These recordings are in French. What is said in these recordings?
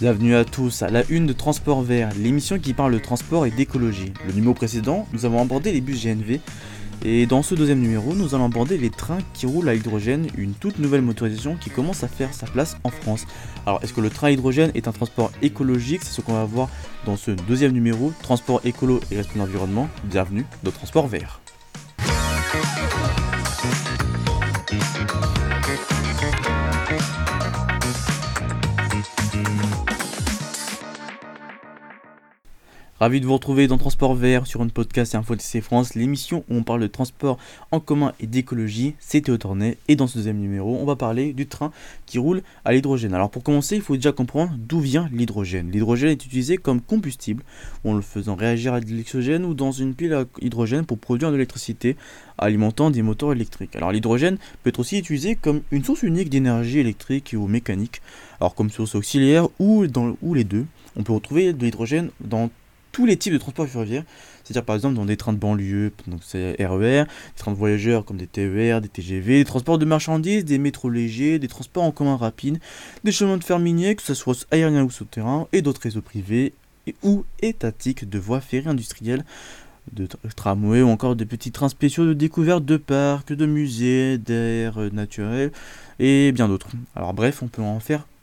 Bienvenue à tous à la une de Transport Vert, l'émission qui parle de transport et d'écologie. Le numéro précédent, nous avons abordé les bus GNV et dans ce deuxième numéro, nous allons aborder les trains qui roulent à l'hydrogène, une toute nouvelle motorisation qui commence à faire sa place en France. Alors, est-ce que le train à hydrogène est un transport écologique? C'est ce qu'on va voir dans ce deuxième numéro, transport écolo et respect de l'environnement. Bienvenue dans Transport Vert. Ravi de vous retrouver dans Transport Vert sur une podcast et Info TC France, l'émission où on parle de transport en commun et d'écologie. C'est Théo Tornet et dans ce deuxième numéro, on va parler du train qui roule à l'hydrogène. Alors pour commencer, il faut déjà comprendre d'où vient l'hydrogène. L'hydrogène est utilisé comme combustible en le faisant réagir à de l'oxygène ou dans une pile à hydrogène pour produire de l'électricité alimentant des moteurs électriques. Alors l'hydrogène peut être aussi utilisé comme une source unique d'énergie électrique ou mécanique, alors comme source auxiliaire ou les deux. On peut retrouver de l'hydrogène dans tous les types de transports ferroviaires, c'est-à-dire par exemple dans des trains de banlieue, donc c'est RER, des trains de voyageurs comme des TER, des TGV, des transports de marchandises, des métros légers, des transports en commun rapides, des chemins de fer miniers, que ce soit aériens ou souterrains, et d'autres réseaux privés ou étatiques de voies ferrées industrielles, de tramways ou encore des petits trains spéciaux de découverte de parcs, de musées, d'aires naturelles et bien d'autres. Alors bref, on peut en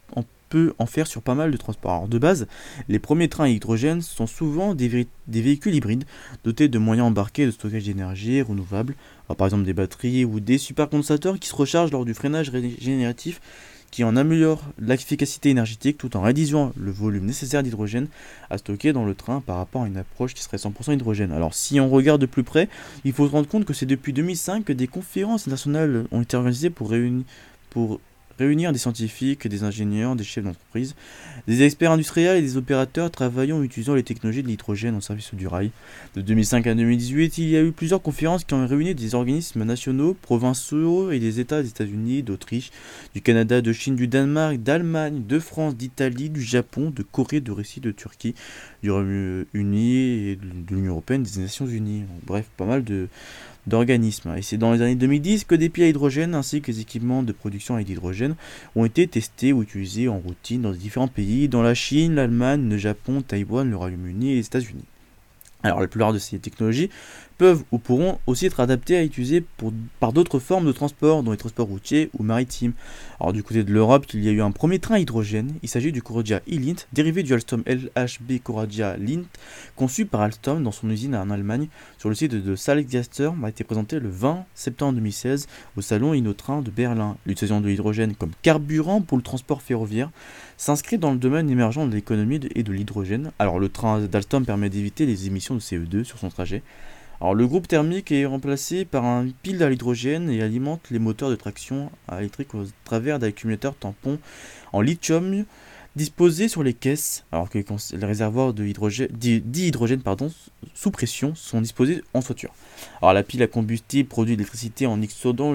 faire sur pas mal de transports. Alors de base, les premiers trains à hydrogène sont souvent des véhicules hybrides dotés de moyens embarqués de stockage d'énergie renouvelables, par exemple des batteries ou des supercondensateurs qui se rechargent lors du freinage régénératif, qui en améliore l'efficacité énergétique tout en réduisant le volume nécessaire d'hydrogène à stocker dans le train par rapport à une approche qui serait 100% hydrogène. Alors si on regarde de plus près, il faut se rendre compte que c'est depuis 2005 que des conférences nationales ont été organisées pour réunir des scientifiques, des ingénieurs, des chefs d'entreprise, des experts industriels et des opérateurs travaillant en utilisant les technologies de l'hydrogène en service du rail. De 2005 à 2018, il y a eu plusieurs conférences qui ont réuni des organismes nationaux, provinciaux et des États des États-Unis, d'Autriche, du Canada, de Chine, du Danemark, d'Allemagne, de France, d'Italie, du Japon, de Corée, de Russie, de Turquie, du Royaume-Uni et de l'Union Européenne, des Nations Unies. Bref, pas mal d'organismes. Et c'est dans les années 2010 que des piles à hydrogène ainsi que des équipements de production avec l'hydrogène ont été testés ou utilisés en routine dans différents pays, dans la Chine, l'Allemagne, le Japon, Taïwan, le Royaume-Uni et les États-Unis. Alors la plupart de ces technologies peuvent ou pourront aussi être adaptées à utiliser par d'autres formes de transport, dont les transports routiers ou maritimes. Alors du côté de l'Europe, il y a eu un premier train à hydrogène, il s'agit du Coradia E-Lint, dérivé du Alstom LHB Coradia Lint, conçu par Alstom dans son usine en Allemagne, sur le site de Salzgitter, a été présenté le 20 septembre 2016 au salon InnoTrain de Berlin. L'utilisation de l'hydrogène comme carburant pour le transport ferroviaire s'inscrit dans le domaine émergent de l'économie et de l'hydrogène. Alors le train d'Alstom permet d'éviter les émissions de CO2 sur son trajet. Alors le groupe thermique est remplacé par un pile à l'hydrogène et alimente les moteurs de traction électrique au travers d'accumulateurs tampons en lithium disposés sur les caisses, alors que les réservoirs d'hydrogène sous pression sont disposés en toiture. Alors la pile à combustible produit de l'électricité en exodant le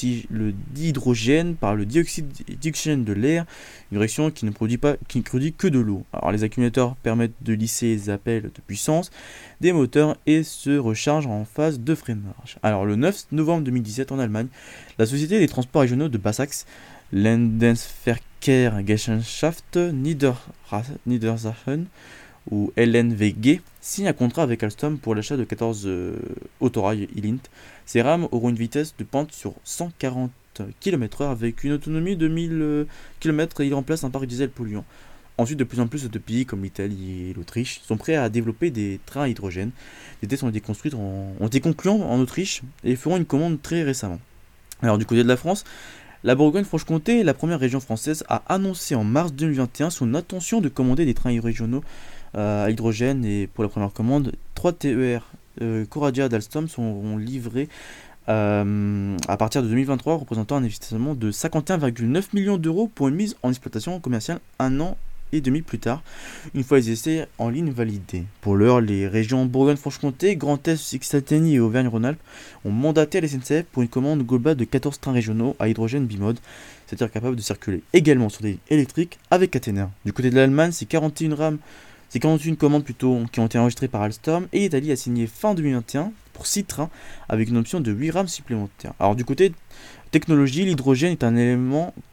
dihydrogène par le dioxyde d'oxygène de l'air, une réaction qui ne produit que de l'eau. Alors les accumulateurs permettent de lisser les appels de puissance des moteurs et se rechargent en phase de freinage. Alors le 9 novembre 2017 en Allemagne, la société des transports régionaux de Basse-Axe, Landesverkehrsgesellschaft Niedersachsen ou LNVG, signe un contrat avec Alstom pour l'achat de 14 autorails E-Lint. Ces rames auront une vitesse de pente sur 140 km/h avec une autonomie de 1000 km et ils remplacent un parc diesel polluant. Ensuite, de plus en plus de pays comme l'Italie et l'Autriche sont prêts à développer des trains à hydrogène. Des tests ont été conclus en Autriche et feront une commande très récemment. Alors du côté de la France, la Bourgogne-Franche-Comté, la première région française, a annoncé en mars 2021 son intention de commander des trains régionaux à hydrogène et pour la première commande, 3 TER Coradia d'Alstom seront livrés à partir de 2023, représentant un investissement de 51,9 millions d'euros pour une mise en exploitation commerciale un an et demi plus tard, une fois les essais en ligne validés. Pour l'heure, les régions Bourgogne-Franche-Comté, Grand Est, Occitanie et Auvergne-Rhône-Alpes ont mandaté la SNCF pour une commande globale de 14 trains régionaux à hydrogène bimode, c'est-à-dire capables de circuler également sur des lignes électriques avec caténaire. Du côté de l'Allemagne, c'est 41 commandes qui ont été enregistrées par Alstom et l'Italie a signé fin 2021 pour 6 trains avec une option de 8 rames supplémentaires. Alors du côté technologie, l'hydrogène est un élément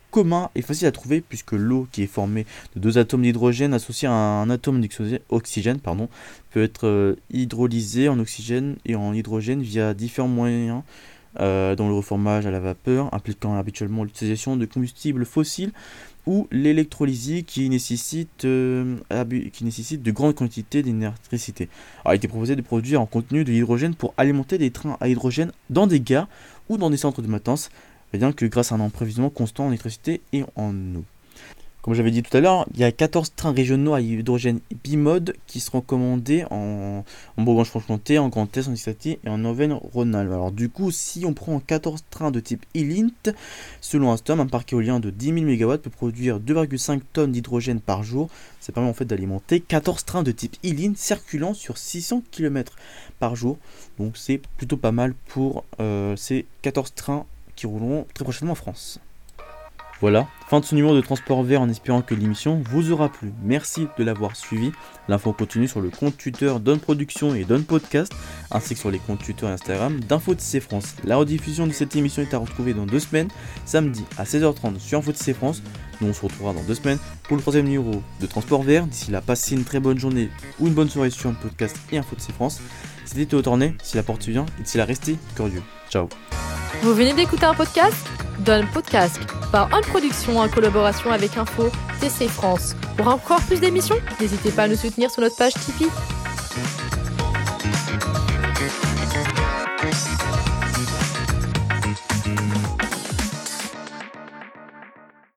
commun et facile à trouver puisque l'eau, qui est formée de 2 atomes d'hydrogène associés à un atome d'oxygène, peut être hydrolysée en oxygène et en hydrogène via différents moyens, dont le reformage à la vapeur, impliquant habituellement l'utilisation de combustibles fossiles, ou l'électrolyse qui nécessite de grandes quantités d'électricité. Alors, il a été proposé de produire en contenu de l'hydrogène pour alimenter des trains à hydrogène dans des gares ou dans des centres de maintenance, bien que grâce à un approvisionnement constant en électricité et en eau. Comme j'avais dit tout à l'heure, il y a 14 trains régionaux à hydrogène bimode qui seront commandés en Bourgogne-Franche-Comté, en Grand Est, en Occitanie et en Auvergne-Rhône-Alpes. Alors du coup, si on prend 14 trains de type E-Lint, selon Alstom, un parc éolien de 10 000 MW peut produire 2,5 tonnes d'hydrogène par jour. Ça permet en fait d'alimenter 14 trains de type E-Lint circulant sur 600 km par jour. Donc c'est plutôt pas mal pour ces 14 trains qui rouleront très prochainement en France. Voilà, fin de ce numéro de Transport Vert en espérant que l'émission vous aura plu. Merci de l'avoir suivi. L'info continue sur le compte Twitter Don Production et Don Podcast, ainsi que sur les comptes Twitter et Instagram d'InfoTC France. La rediffusion de cette émission est à retrouver dans 2 semaines, samedi à 16h30 sur InfoTC France. Nous on se retrouvera dans 2 semaines pour le 3e numéro de Transport Vert. D'ici là, passez une très bonne journée ou une bonne soirée sur un podcast et InfoTC France. C'était Théo Tornet, si la porte vient, et d'ici là, restez curieux. Ciao. Vous venez d'écouter un podcast Don Podcast par On Production en collaboration avec Info TC France. Pour encore plus d'émissions, n'hésitez pas à nous soutenir sur notre page Tipeee.